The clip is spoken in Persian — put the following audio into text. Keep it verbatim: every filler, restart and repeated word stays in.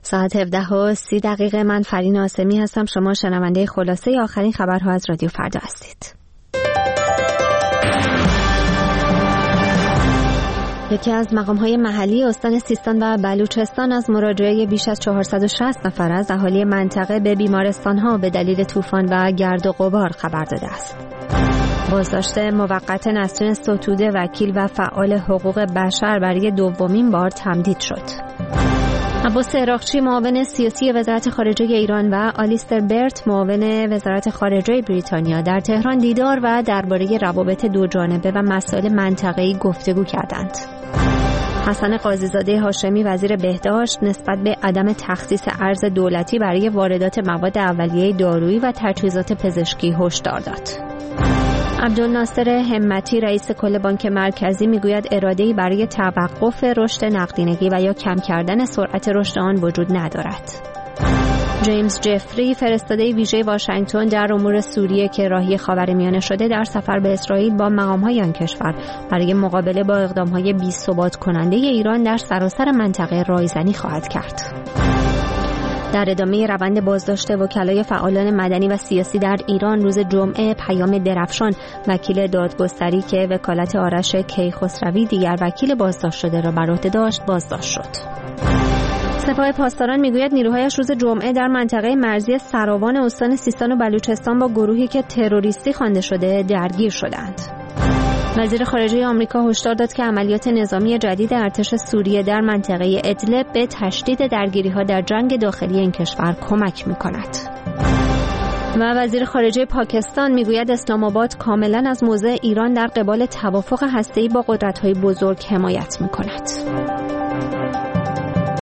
ساعت هفده و سی دقیقه. من فرین آسمی هستم. شما شنونده خلاصه آخرین خبرها از رادیو فردا هستید. یکی از مقام‌های محلی استان سیستان و بلوچستان از مراجعه بیش از چهارصد و شصت نفر از اهالی منطقه به بیمارستان‌ها به دلیل طوفان و گرد و غبار خبر داده است. بازداشت موقت نسرین ستوده وکیل و فعال حقوق بشر برای دومین بار تمدید شد. عباس عراقچی معاون سیاسی وزارت خارجه ایران و آلیستر برت معاون وزارت خارجه بریتانیا در تهران دیدار و درباره روابط دوجانبه و مسائل منطقه‌ای گفتگو کردند. حسن قاضیزاده هاشمی وزیر بهداشت نسبت به عدم تخصیص ارز دولتی برای واردات مواد اولیه دارویی و تجهیزات پزشکی هشدار داد. عبدالناصر همتی رئیس کل بانک مرکزی میگوید اراده‌ای برای توقف رشد نقدینگی و یا کم کردن سرعت رشد آن وجود ندارد. جیمز جفری فرستاده ویژه واشنگتن در امور سوریه که راهی خاورمیانه شده در سفر به اسرائیل با مقام‌های آن کشور برای مقابله با اقدام‌های بی‌ثبات کننده ایران در سراسر منطقه رایزنی خواهد کرد. در ادامه روند بازداشت وکلای فعالان مدنی و سیاسی در ایران روز جمعه پیام درفشان وکیل دادگستری که وکالت آرش کیخسروی دیگر وکیل بازداشت شده را بر عهده داشت بازداشت شد. سپاه پاسداران میگوید نیروهایش روز جمعه در منطقه مرزی سراوان استان سیستان و بلوچستان با گروهی که تروریستی خوانده شده درگیر شدند. وزیر خارجه آمریکا هشدار داد که عملیات نظامی جدید ارتش سوریه در منطقه ادلب به تشدید درگیری‌ها در جنگ داخلی این کشور کمک می‌کند. و وزیر خارجه پاکستان میگوید اسلام آباد کاملاً از موضع ایران در قبال توافق هسته‌ای با قدرت‌های بزرگ حمایت می‌کند.